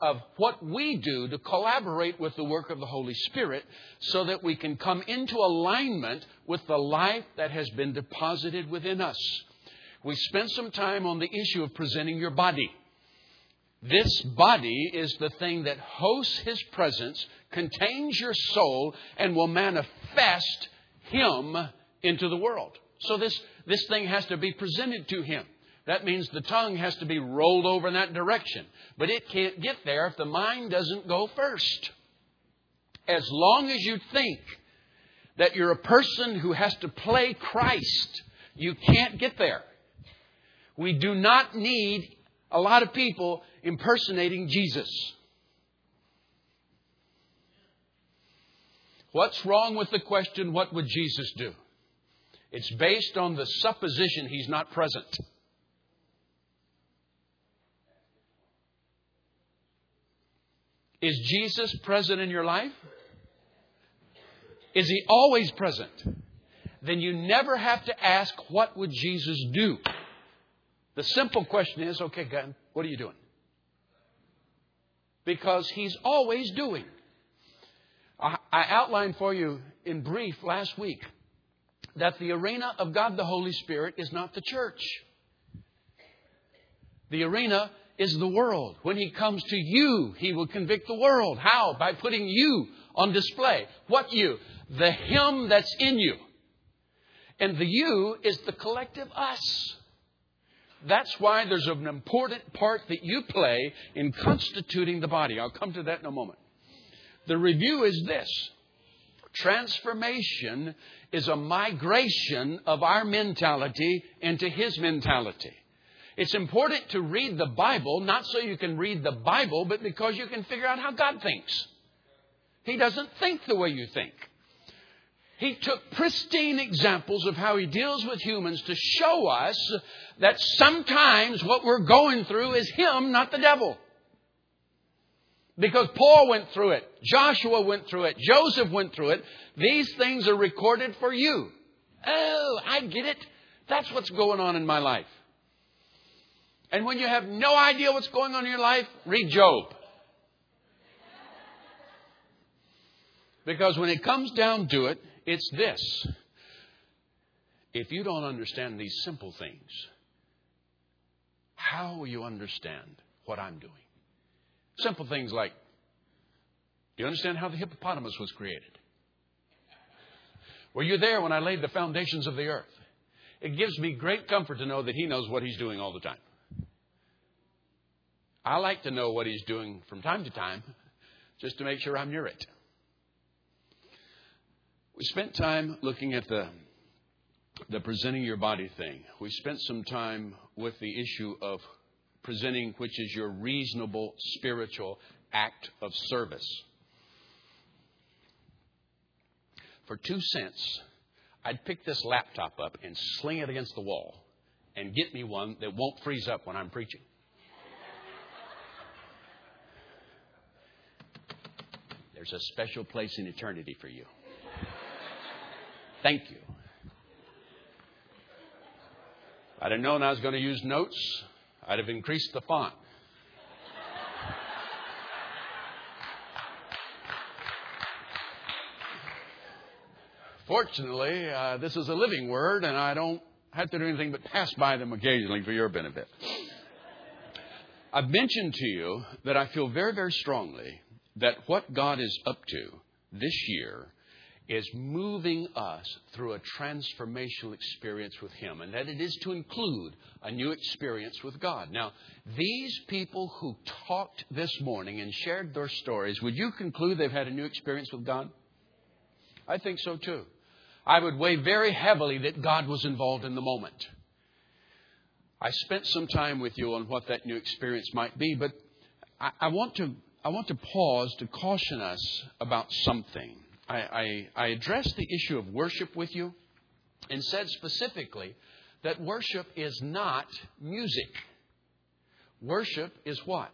of what we do to collaborate with the work of the Holy Spirit so that we can come into alignment with the life that has been deposited within us. We spent some time on the issue of presenting your body. This body is the thing that hosts His presence, contains your soul, and will manifest Him into the world. So this thing has to be presented to Him. That means the tongue has to be rolled over in that direction. But it can't get there if the mind doesn't go first. As long as you think that you're a person who has to play Christ, you can't get there. We do not need a lot of people impersonating Jesus. What's wrong with the question, what would Jesus do? It's based on the supposition He's not present. Is Jesus present in your life? Is He always present? Then you never have to ask, what would Jesus do? The simple question is, okay, God, what are you doing? Because He's always doing. I outlined for you in brief last week that the arena of God the Holy Spirit is not the church. The arena is the world. When He comes to you, He will convict the world. How? By putting you on display. What you? The Him that's in you. And the you is the collective us. That's why there's an important part that you play in constituting the body. I'll come to that in a moment. The review is this. Transformation is a migration of our mentality into His mentality. It's important to read the Bible, not so you can read the Bible, but because you can figure out how God thinks. He doesn't think the way you think. He took pristine examples of how He deals with humans to show us that sometimes what we're going through is Him, not the devil. Because Paul went through it. Joshua went through it. Joseph went through it. These things are recorded for you. Oh, I get it. That's what's going on in my life. And when you have no idea what's going on in your life, read Job. Because when it comes down to it, it's this. If you don't understand these simple things, how will you understand what I'm doing? Simple things like, do you understand how the hippopotamus was created? Were you there when I laid the foundations of the earth? It gives me great comfort to know that He knows what He's doing all the time. I like to know what He's doing from time to time, just to make sure I'm near it. We spent time looking at the presenting your body thing. We spent some time with the issue of presenting, which is your reasonable spiritual act of service. For 2 cents, I'd pick this laptop up and sling it against the wall and get me one that won't freeze up when I'm preaching. There's a special place in eternity for you. Thank you. I'd have known I was going to use notes, I'd have increased the font. Fortunately, this is a living word, and I don't have to do anything but pass by them occasionally for your benefit. I've mentioned to you that I feel very, very strongly that what God is up to this year is moving us through a transformational experience with Him, and that it is to include a new experience with God. Now, these people who talked this morning and shared their stories, would you conclude they've had a new experience with God? I think so too. I would weigh very heavily that God was involved in the moment. I spent some time with you on what that new experience might be, but I want to pause to caution us about something. I addressed the issue of worship with you and said specifically that worship is not music. Worship is what?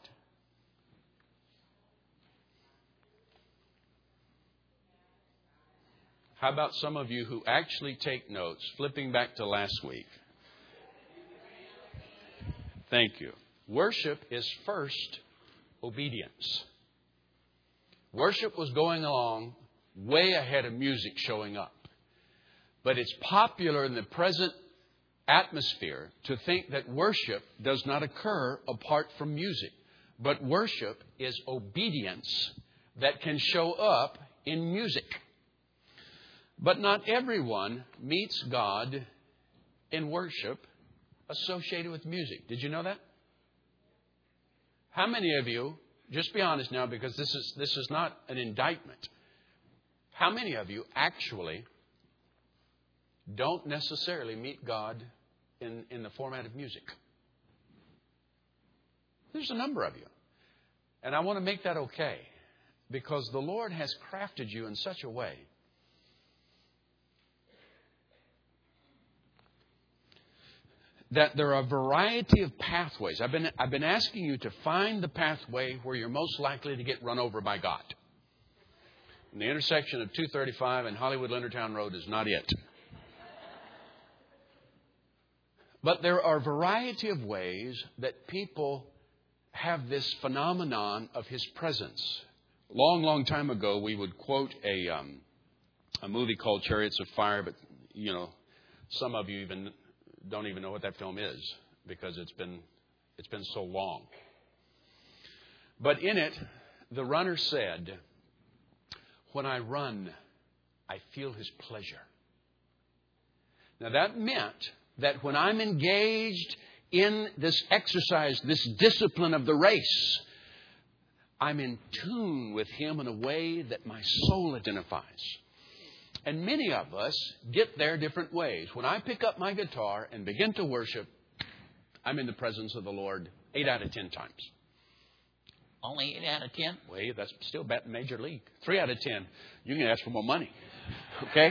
How about some of you who actually take notes, flipping back to last week? Thank you. Worship is first obedience. Worship was going along way ahead of music showing up. But it's popular in the present atmosphere to think that worship does not occur apart from music. But worship is obedience that can show up in music. But not everyone meets God in worship associated with music. Did you know that? How many of you, just be honest now, because this is not an indictment. How many of you actually don't necessarily meet God in the format of music? There's a number of you. And I want to make that okay, because the Lord has crafted you in such a way that there are a variety of pathways. I've been asking you to find the pathway where you're most likely to get run over by God. And the intersection of 235 and Hollywood-Leonardtown Road is not it. But there are a variety of ways that people have this phenomenon of His presence. Long time ago, we would quote a movie called Chariots of Fire, but some of you don't even know what that film is because it's been so long. But in it, the runner said, "When I run, I feel His pleasure." Now that meant that when I'm engaged in this exercise, this discipline of the race, I'm in tune with Him in a way that my soul identifies. And many of us get there different ways. When I pick up my guitar and begin to worship, I'm in the presence of the Lord 8 out of 10 times. Only 8 out of 10? Wait, that's still batting major league. 3 out of 10. You can ask for more money. Okay?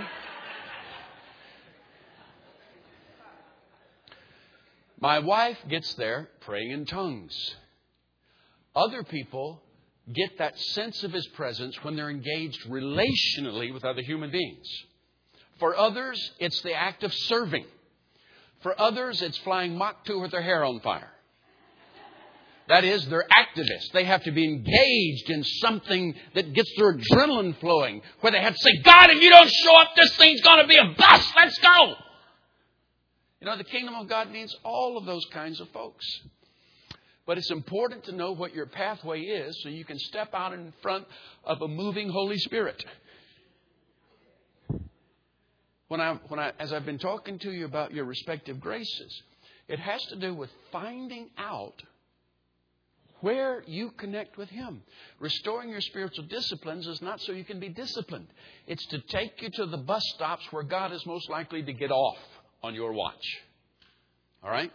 My wife gets there praying in tongues. Other people get that sense of His presence when they're engaged relationally with other human beings. For others, it's the act of serving. For others, it's flying Mach 2 with their hair on fire. That is, they're activists. They have to be engaged in something that gets their adrenaline flowing, where they have to say, "God, if you don't show up, this thing's going to be a bust. Let's go." The kingdom of God needs all of those kinds of folks. But it's important to know what your pathway is so you can step out in front of a moving Holy Spirit. As I've been talking to you about your respective graces, it has to do with finding out where you connect with Him. Restoring your spiritual disciplines is not so you can be disciplined. It's to take you to the bus stops where God is most likely to get off on your watch. All right?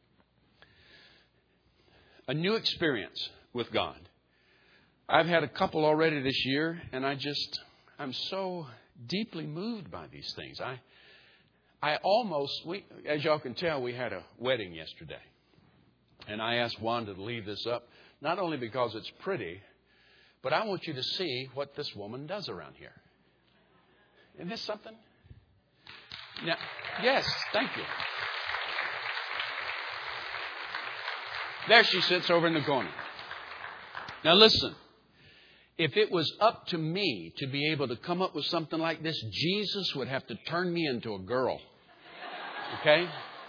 A new experience with God. I've had a couple already this year, and I'm so deeply moved by these things. As y'all can tell, we had a wedding yesterday. And I asked Wanda to leave this up, not only because it's pretty, but I want you to see what this woman does around here. Isn't this something? Now, yes, thank you. There she sits over in the corner. Now listen, if it was up to me to be able to come up with something like this, Jesus would have to turn me into a girl. Okay?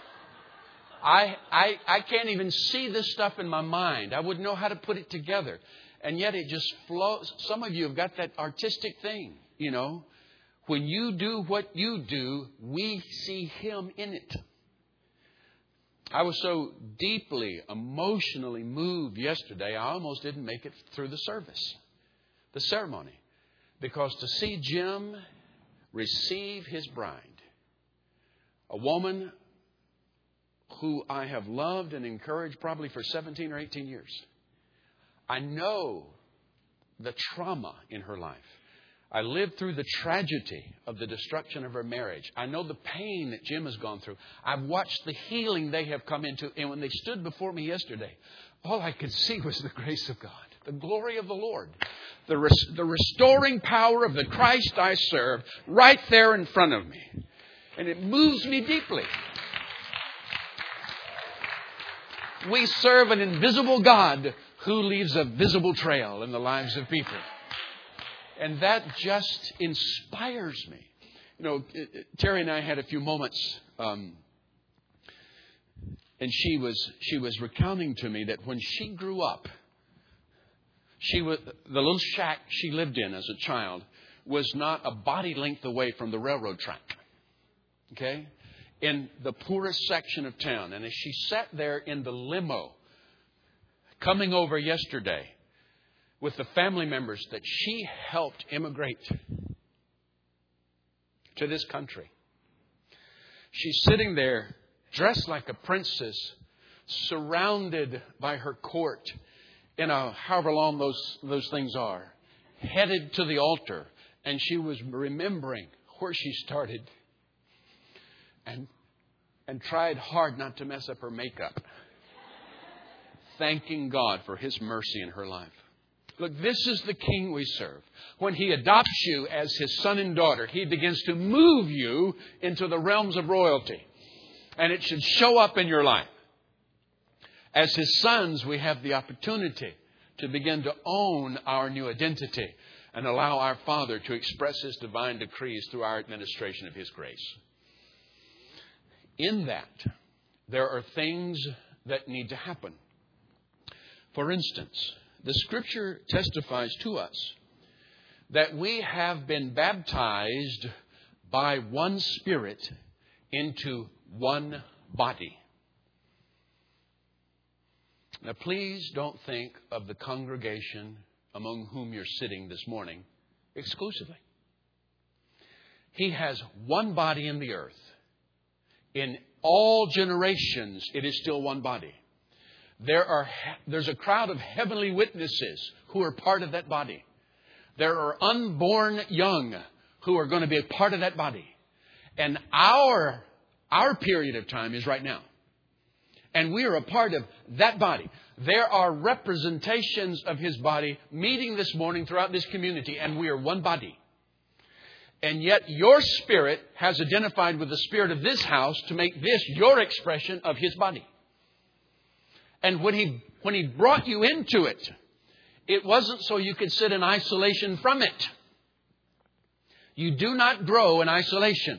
I can't even see this stuff in my mind. I wouldn't know how to put it together. And yet it just flows. Some of you have got that artistic thing, When you do what you do, we see Him in it. I was so deeply, emotionally moved yesterday, I almost didn't make it through the service, the ceremony. Because to see Jim receive his bride, a woman who I have loved and encouraged probably for 17 or 18 years. I know the trauma in her life. I lived through the tragedy of the destruction of her marriage. I know the pain that Jim has gone through. I've watched the healing they have come into. And when they stood before me yesterday, all I could see was the grace of God, the glory of the Lord, the restoring power of the Christ I serve right there in front of me. And it moves me deeply. We serve an invisible God who leaves a visible trail in the lives of people. And that just inspires me. You know, Terry and I had a few moments, and she was recounting to me that when she grew up, the little shack she lived in as a child was not a body length away from the railroad track. Okay? In the poorest section of town. And as she sat there in the limo coming over yesterday with the family members that she helped immigrate to this country, she's sitting there dressed like a princess, surrounded by her court in however long those things are, headed to the altar. And she was remembering where she started and tried hard not to mess up her makeup, thanking God for His mercy in her life. Look, this is the King we serve. When He adopts you as His son and daughter, He begins to move you into the realms of royalty. And it should show up in your life. As His sons, we have the opportunity to begin to own our new identity and allow our Father to express His divine decrees through our administration of His grace. In that, there are things that need to happen. For instance, the Scripture testifies to us that we have been baptized by one Spirit into one body. Now, please don't think of the congregation among whom you're sitting this morning exclusively. He has one body in the earth. In all generations, it is still one body. There's a crowd of heavenly witnesses who are part of that body. There are unborn young who are going to be a part of that body. And our period of time is right now. And we are a part of that body. There are representations of His body meeting this morning throughout this community, and we are one body. And yet your spirit has identified with the spirit of this house to make this your expression of His body. And when he brought you into it, it wasn't so you could sit in isolation from it. You do not grow in isolation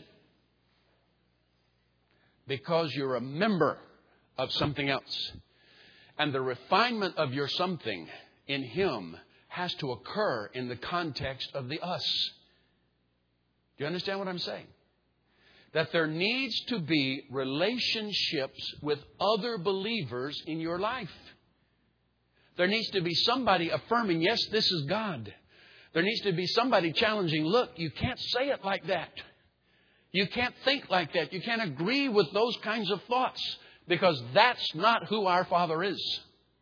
because you're a member of something else. And the refinement of your something in Him has to occur in the context of the us. Do you understand what I'm saying? That there needs to be relationships with other believers in your life. There needs to be somebody affirming, yes, this is God. There needs to be somebody challenging, look, you can't say it like that. You can't think like that. You can't agree with those kinds of thoughts because that's not who our Father is.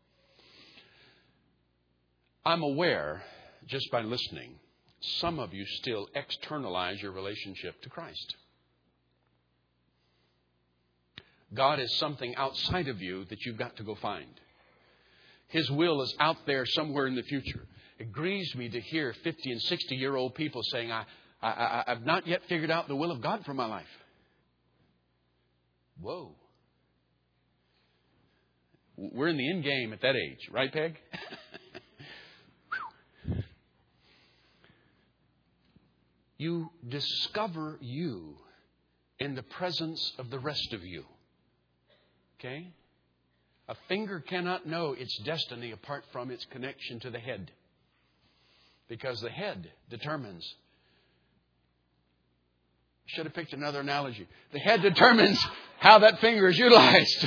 I'm aware, just by listening, some of you still externalize your relationship to Christ. God is something outside of you that you've got to go find. His will is out there somewhere in the future. It grieves me to hear 50 and 60-year-old people saying, I've not yet figured out the will of God for my life. Whoa. We're in the end game at that age, right, Peg? You discover you in the presence of the rest of you. Okay? A finger cannot know its destiny apart from its connection to the head. Because the head determines. Should have picked another analogy. The head determines how that finger is utilized.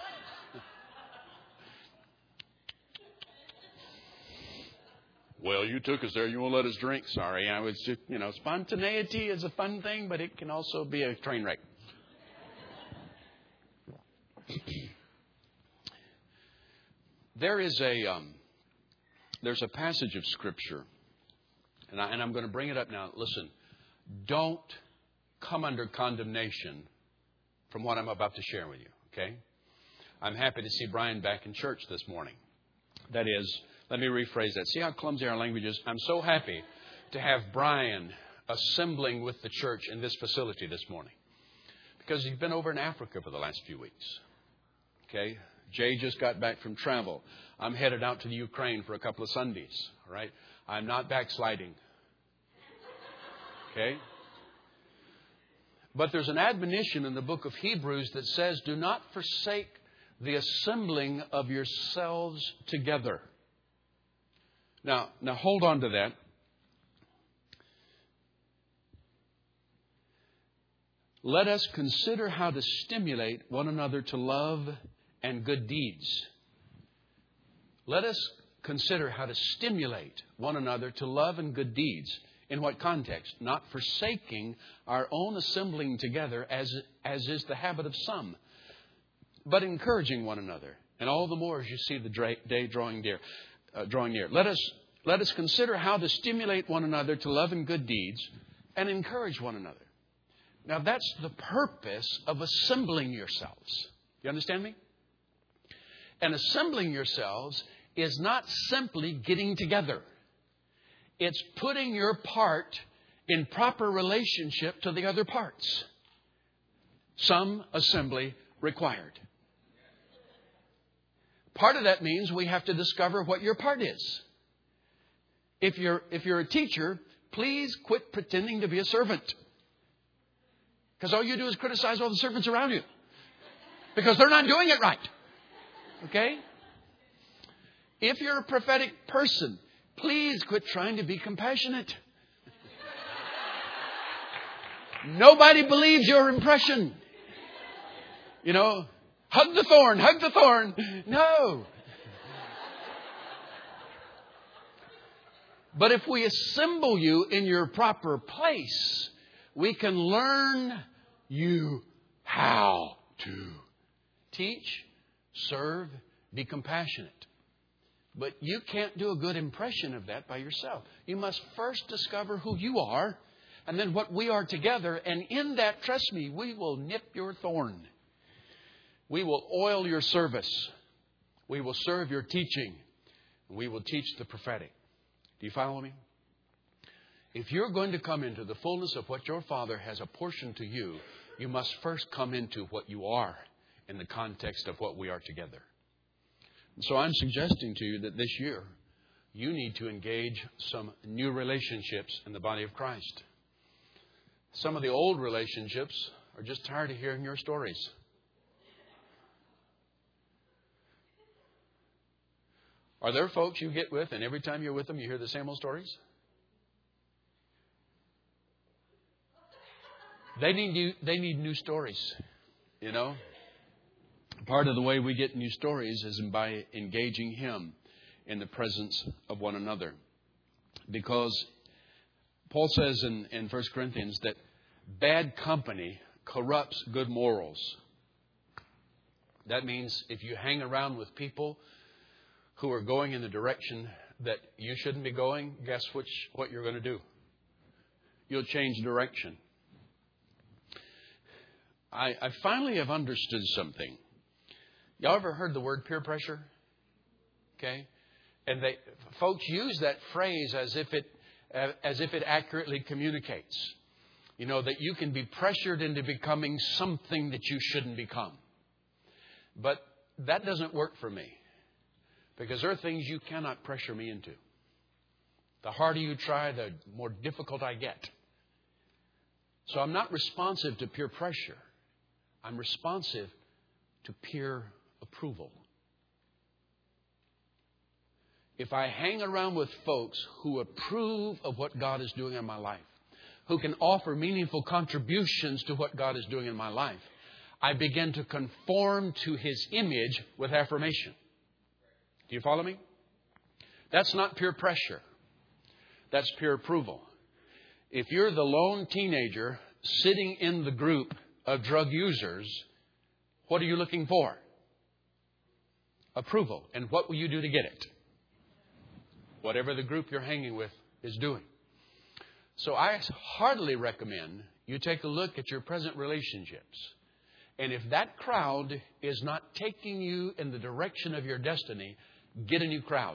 Well, you took us there. You won't let us drink. Sorry. I was just, spontaneity is a fun thing, but it can also be a train wreck. There's a passage of Scripture, and I'm going to bring it up now. Listen, don't come under condemnation from what I'm about to share with you, okay? I'm happy to see Brian back in church this morning. That is, let me rephrase that. See how clumsy our language is? I'm so happy to have Brian assembling with the church in this facility this morning because he's been over in Africa for the last few weeks. Okay? Jay just got back from travel. I'm headed out to the Ukraine for a couple of Sundays. All right? I'm not backsliding. Okay? But there's an admonition in the book of Hebrews that says, do not forsake the assembling of yourselves together. Now hold on to that. Let us consider how to stimulate one another to love and good deeds. Let us consider how to stimulate one another to love and good deeds. In what context? Not forsaking our own assembling together as is the habit of some, but encouraging one another. And all the more as you see the day drawing near. Let us consider how to stimulate one another to love and good deeds and encourage one another. Now that's the purpose of assembling yourselves. You understand me? And assembling yourselves is not simply getting together. It's putting your part in proper relationship to the other parts. Some assembly required. Part of that means we have to discover what your part is. If you're a teacher, please quit pretending to be a servant. Because all you do is criticize all the servants around you. Because they're not doing it right. Okay? If you're a prophetic person, please quit trying to be compassionate. Nobody believes your impression. You know, hug the thorn, hug the thorn. No. But if we assemble you in your proper place, we can learn you how to teach, serve, be compassionate. But you can't do a good impression of that by yourself. You must first discover who you are and then what we are together. And in that, trust me, we will nip your thorn. We will oil your service. We will serve your teaching. We will teach the prophetic. Do you follow me? If you're going to come into the fullness of what your Father has apportioned to you, you must first come into what you are in the context of what we are together. And so I'm suggesting to you that this year, you need to engage some new relationships in the body of Christ. Some of the old relationships are just tired of hearing your stories. Are there folks you get with and every time you're with them you hear the same old stories? They need new stories, you know. Part of the way we get new stories is by engaging Him in the presence of one another. Because Paul says in 1 Corinthians that bad company corrupts good morals. That means if you hang around with people who are going in the direction that you shouldn't be going, guess what you're going to do? You'll change direction. I finally have understood something. Y'all ever heard the word peer pressure? Okay? And folks use that phrase as if it accurately communicates. You know, that you can be pressured into becoming something that you shouldn't become. But that doesn't work for me. Because there are things you cannot pressure me into. The harder you try, the more difficult I get. So I'm not responsive to peer pressure. I'm responsive to peer approval. If I hang around with folks who approve of what God is doing in my life, who can offer meaningful contributions to what God is doing in my life, I begin to conform to His image with affirmation. Do you follow me? That's not peer pressure. That's peer approval. If you're the lone teenager sitting in the group of drug users, what are you looking for? Approval. And what will you do to get it? Whatever the group you're hanging with is doing. So I heartily recommend you take a look at your present relationships. And if that crowd is not taking you in the direction of your destiny, get a new crowd.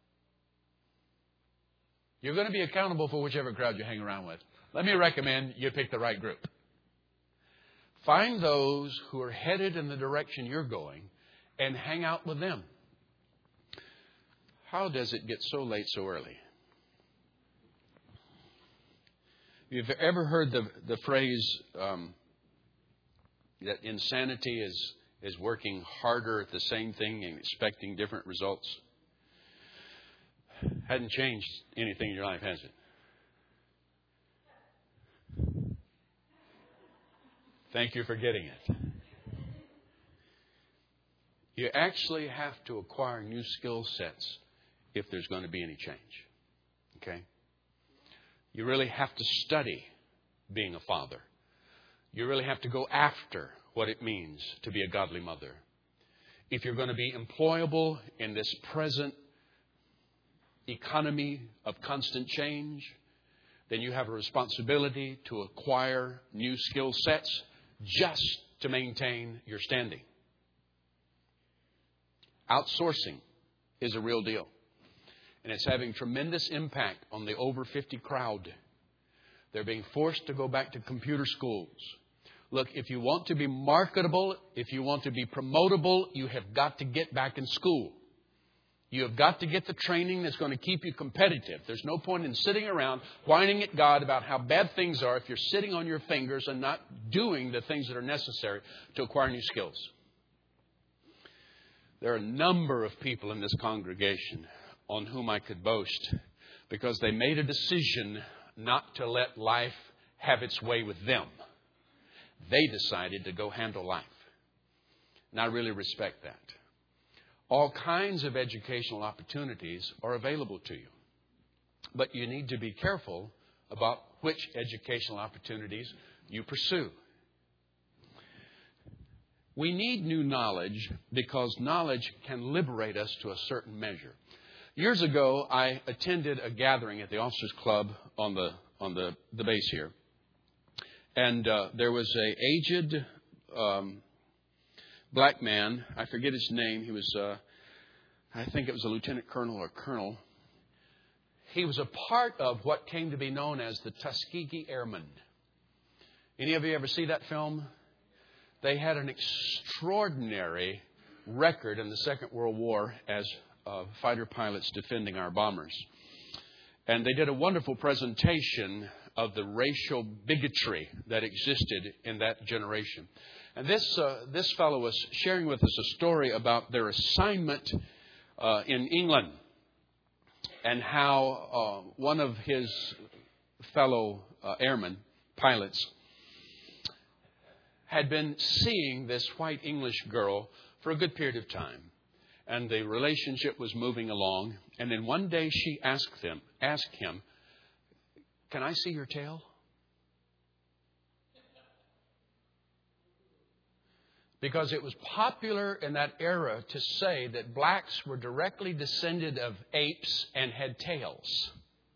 You're going to be accountable for whichever crowd you hang around with. Let me recommend you pick the right group. Find those who are headed in the direction you're going and hang out with them. How does it get so late so early? You've ever heard the phrase that insanity is working harder at the same thing and expecting different results? Hadn't changed anything in your life, has it? Thank you for getting it. You actually have to acquire new skill sets if there's going to be any change. Okay? You really have to study being a father. You really have to go after what it means to be a godly mother. If you're going to be employable in this present economy of constant change, then you have a responsibility to acquire new skill sets just to maintain your standing. Outsourcing is a real deal. And it's having tremendous impact on the over 50 crowd. They're being forced to go back to computer schools. Look, if you want to be marketable, if you want to be promotable, you have got to get back in school. You have got to get the training that's going to keep you competitive. There's no point in sitting around whining at God about how bad things are if you're sitting on your fingers and not doing the things that are necessary to acquire new skills. There are a number of people in this congregation on whom I could boast because they made a decision not to let life have its way with them. They decided to go handle life. And I really respect that. All kinds of educational opportunities are available to you. But you need to be careful about which educational opportunities you pursue. We need new knowledge because knowledge can liberate us to a certain measure. Years ago, I attended a gathering at the Officers Club on the base here. And there was an aged black man. I forget his name. He was, I think it was a lieutenant colonel or colonel. He was a part of what came to be known as the Tuskegee Airmen. Any of you ever see that film? They had an extraordinary record in the Second World War as fighter pilots defending our bombers. And they did a wonderful presentation of the racial bigotry that existed in that generation. And this fellow was sharing with us a story about their assignment in England and how one of his fellow airmen, pilots, had been seeing this white English girl for a good period of time. And the relationship was moving along. And then one day she asked him, "Can I see your tail?" Because it was popular in that era to say that blacks were directly descended of apes and had tails.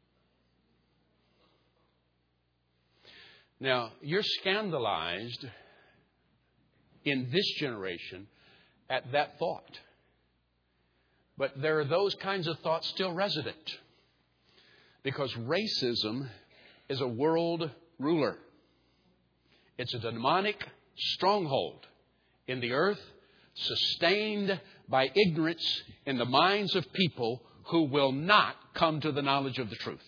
Now, you're scandalized in this generation at that thought. But there are those kinds of thoughts still resident. Because racism is a world ruler. It's a demonic stronghold in the earth, sustained by ignorance in the minds of people who will not come to the knowledge of the truth.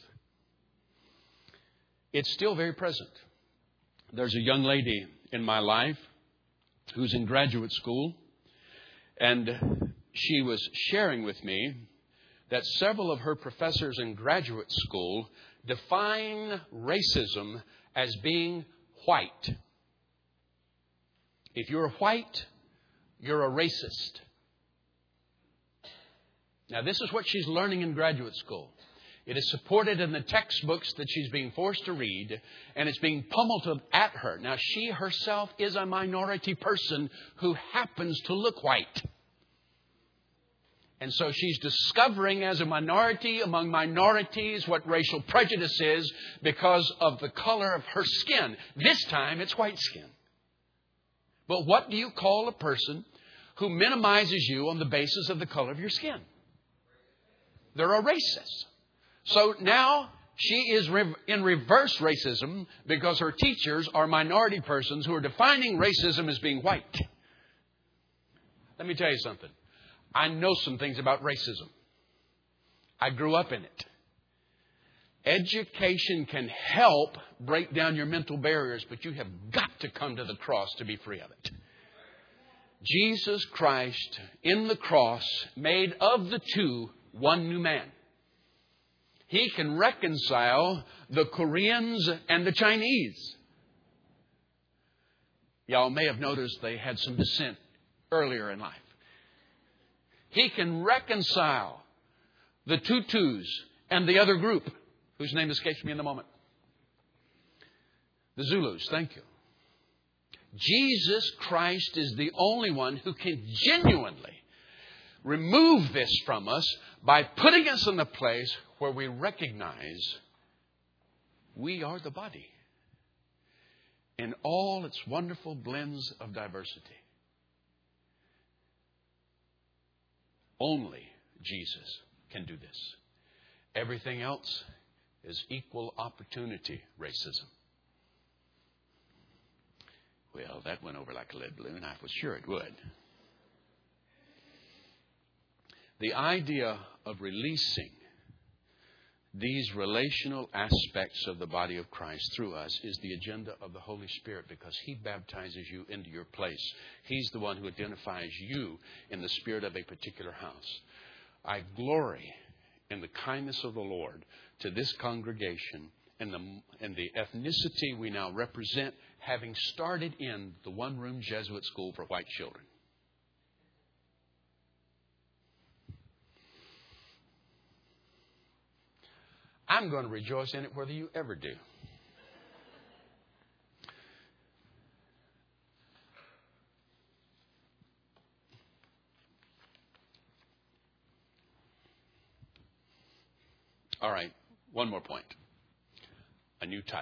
It's still very present. There's a young lady in my life who's in graduate school, and she was sharing with me that several of her professors in graduate school define racism as being white. If you're white, you're a racist. Now, this is what she's learning in graduate school. It is supported in the textbooks that she's being forced to read, and it's being pummeled at her. Now, she herself is a minority person who happens to look white. And so she's discovering as a minority among minorities what racial prejudice is because of the color of her skin. This time it's white skin. But what do you call a person who minimizes you on the basis of the color of your skin? They're a racist. So now she is in reverse racism because her teachers are minority persons who are defining racism as being white. Let me tell you something. I know some things about racism. I grew up in it. Education can help break down your mental barriers, but you have got to come to the cross to be free of it. Jesus Christ in the cross made of the two one new man. He can reconcile the Koreans and the Chinese. Y'all may have noticed they had some dissent earlier in life. He can reconcile the Tutus and the other group, whose name escapes me in the moment. The Zulus, thank you. Jesus Christ is the only one who can genuinely remove this from us by putting us in a place where we recognize we are the body in all its wonderful blends of diversity. Only Jesus can do this. Everything else is equal opportunity racism. Well, that went over like a lead balloon. I was sure it would. The idea of releasing these relational aspects of the body of Christ through us is the agenda of the Holy Spirit, because He baptizes you into your place. He's the one who identifies you in the spirit of a particular house. I glory in the kindness of the Lord to this congregation and the ethnicity we now represent, having started in the one-room Jesuit school for white children. I'm going to rejoice in it whether you ever do. All right, one more point. A new touch.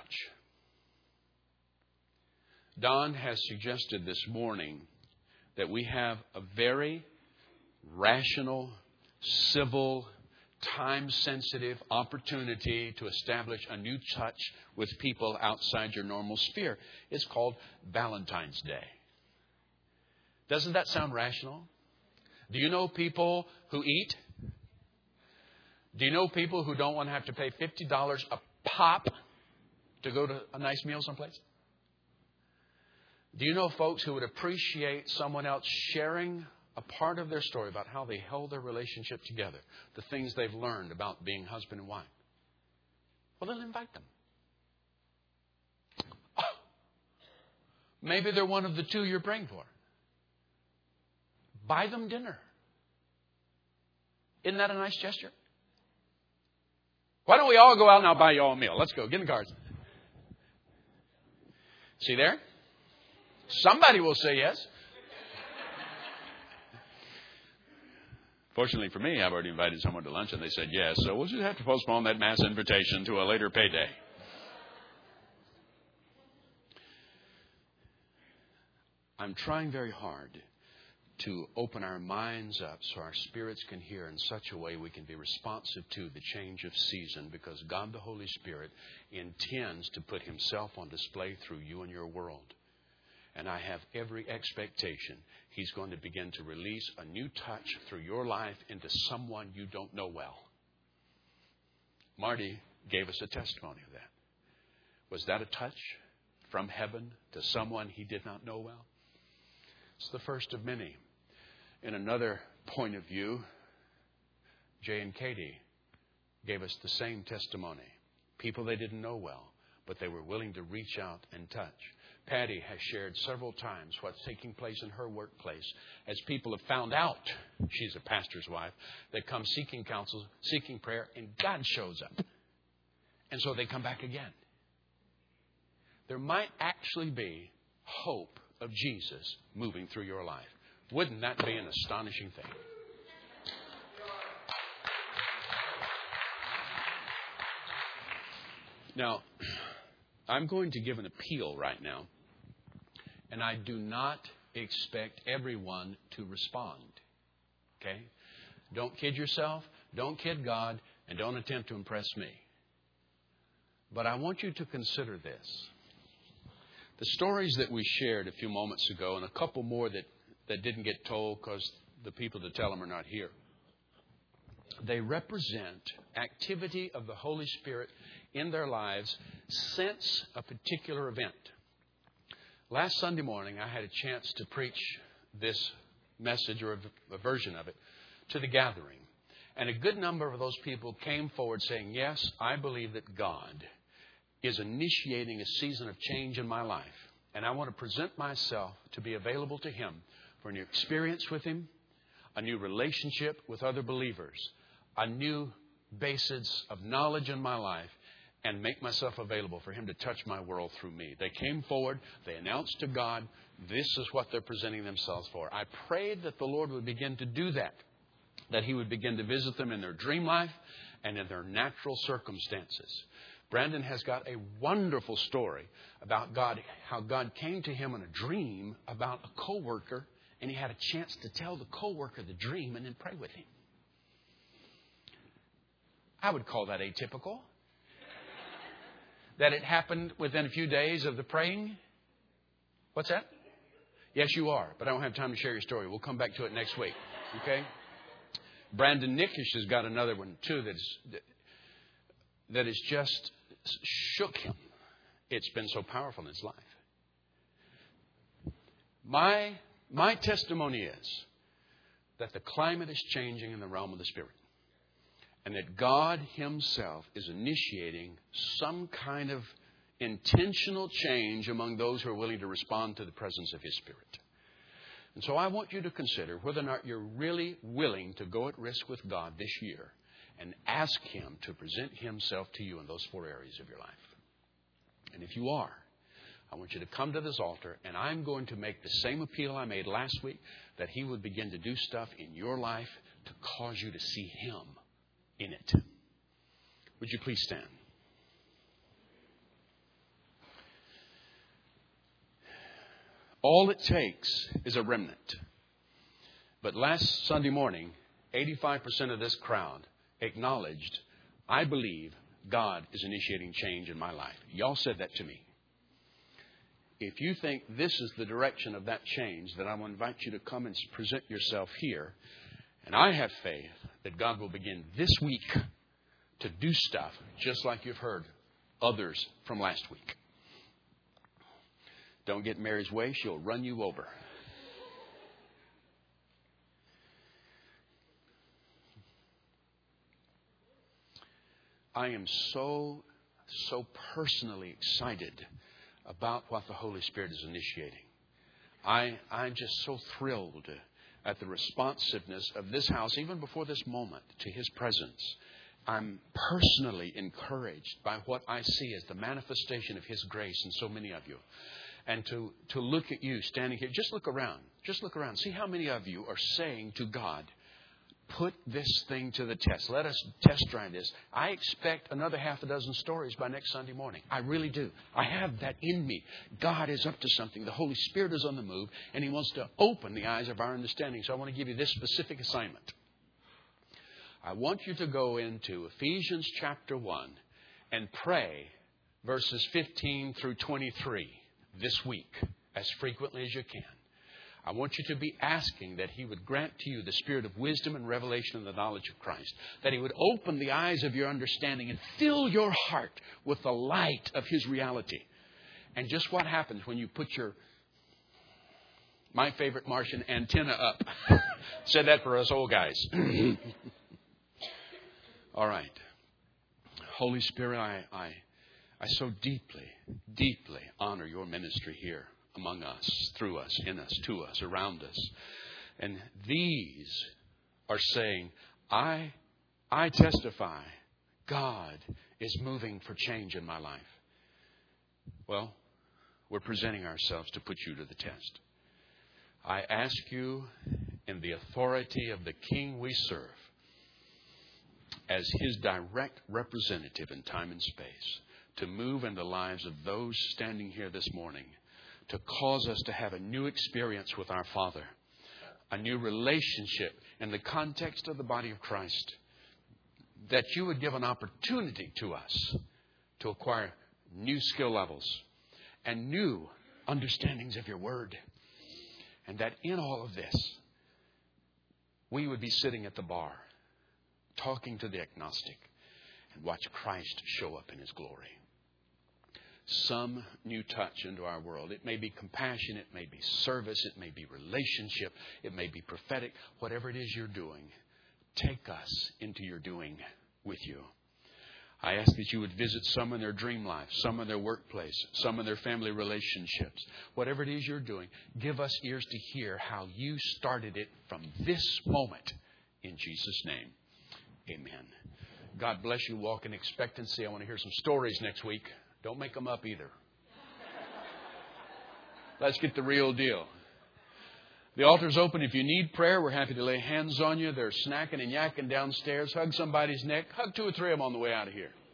Don has suggested this morning that we have a very rational, civil, time-sensitive opportunity to establish a new touch with people outside your normal sphere. It's called Valentine's Day. Doesn't that sound rational? Do you know people who eat? Do you know people who don't want to have to pay $50 a pop to go to a nice meal someplace? Do you know folks who would appreciate someone else sharing a part of their story about how they held their relationship together, the things they've learned about being husband and wife? Well, then invite them. Oh, maybe they're one of the two you're praying for. Buy them dinner. Isn't that a nice gesture? Why don't we all go out and I'll buy you all a meal? Let's go. Get in the cards. See there? Somebody will say yes. Fortunately for me, I've already invited someone to lunch and they said yes. So we'll just have to postpone that mass invitation to a later payday. I'm trying very hard to open our minds up so our spirits can hear in such a way we can be responsive to the change of season, because God the Holy Spirit intends to put Himself on display through you and your world. And I have every expectation He's going to begin to release a new touch through your life into someone you don't know well. Marty gave us a testimony of that. Was that a touch from heaven to someone he did not know well? It's the first of many. In another point of view, Jay and Katie gave us the same testimony. People they didn't know well, but they were willing to reach out and touch. Patty has shared several times what's taking place in her workplace as people have found out she's a pastor's wife. They come seeking counsel, seeking prayer, and God shows up. And so they come back again. There might actually be hope of Jesus moving through your life. Wouldn't that be an astonishing thing? Now, I'm going to give an appeal right now. And I do not expect everyone to respond. Okay? Don't kid yourself. Don't kid God. And don't attempt to impress me. But I want you to consider this. The stories that we shared a few moments ago, and a couple more that that didn't get told because the people to tell them are not here. They represent activity of the Holy Spirit in their lives since a particular event. Last Sunday morning, I had a chance to preach this message, or a version of it, to the gathering. And a good number of those people came forward saying, yes, I believe that God is initiating a season of change in my life. And I want to present myself to be available to Him for a new experience with Him, a new relationship with other believers, a new basis of knowledge in my life, and make myself available for Him to touch my world through me. They came forward. They announced to God, this is what they're presenting themselves for. I prayed that the Lord would begin to do that He would begin to visit them in their dream life and in their natural circumstances. Brandon has got a wonderful story about God, how God came to him in a dream about a coworker, and he had a chance to tell the coworker the dream and then pray with him. I would call that atypical. That it happened within a few days of the praying. What's that? Yes, you are, but I don't have time to share your story. We'll come back to it next week. Okay? Brandon Nickish has got another one, too, that has just shook him. It's been so powerful in his life. My testimony is that the climate is changing in the realm of the Spirit. And that God Himself is initiating some kind of intentional change among those who are willing to respond to the presence of His Spirit. And so I want you to consider whether or not you're really willing to go at risk with God this year and ask Him to present Himself to you in those 4 areas of your life. And if you are, I want you to come to this altar, and I'm going to make the same appeal I made last week, that He would begin to do stuff in your life to cause you to see Him in it. Would you please stand? All it takes is a remnant. But last Sunday morning, 85% of this crowd acknowledged, I believe God is initiating change in my life. Y'all said that to me. If you think this is the direction of that change, then I will invite you to come and present yourself here. And I have faith that God will begin this week to do stuff just like you've heard others from last week. Don't get Mary's way. She'll run you over. I am so personally excited about what the Holy Spirit is initiating. I'm just so thrilled at the responsiveness of this house, even before this moment, to His presence. I'm personally encouraged by what I see as the manifestation of His grace in so many of you. And to look at you standing here, just look around. Just look around. See how many of you are saying to God, put this thing to the test. Let us test drive this. I expect another 6 stories by next Sunday morning. I really do. I have that in me. God is up to something. The Holy Spirit is on the move, and He wants to open the eyes of our understanding. So I want to give you this specific assignment. I want you to go into Ephesians chapter 1 and pray verses 15 through 23 this week as frequently as you can. I want you to be asking that He would grant to you the spirit of wisdom and revelation and the knowledge of Christ. That He would open the eyes of your understanding and fill your heart with the light of His reality. And just what happens when you put your, my favorite Martian, antenna up. Said that for us old guys. All right. Holy Spirit, I so deeply, deeply honor your ministry here among us, through us, in us, to us, around us. And these are saying, I testify God is moving for change in my life. Well, we're presenting ourselves to put you to the test. I ask you in the authority of the King we serve, as His direct representative in time and space, to move in the lives of those standing here this morning, to cause us to have a new experience with our Father, a new relationship in the context of the body of Christ, that you would give an opportunity to us to acquire new skill levels and new understandings of your Word. And that in all of this, we would be sitting at the bar, talking to the agnostic, and watch Christ show up in His glory. Some new touch into our world. It may be compassion, it may be service, it may be relationship, it may be prophetic. Whatever it is you're doing, take us into your doing with you. I ask that you would visit some in their dream life, some in their workplace, some in their family relationships. Whatever it is you're doing, give us ears to hear how you started it from this moment. In Jesus' name, amen. God bless you. Walk in expectancy. I want to hear some stories next week. Don't make them up either. Let's get the real deal. The altar's open. If you need prayer, we're happy to lay hands on you. They're snacking and yakking downstairs. Hug somebody's neck. Hug 2 or 3 of them on the way out of here.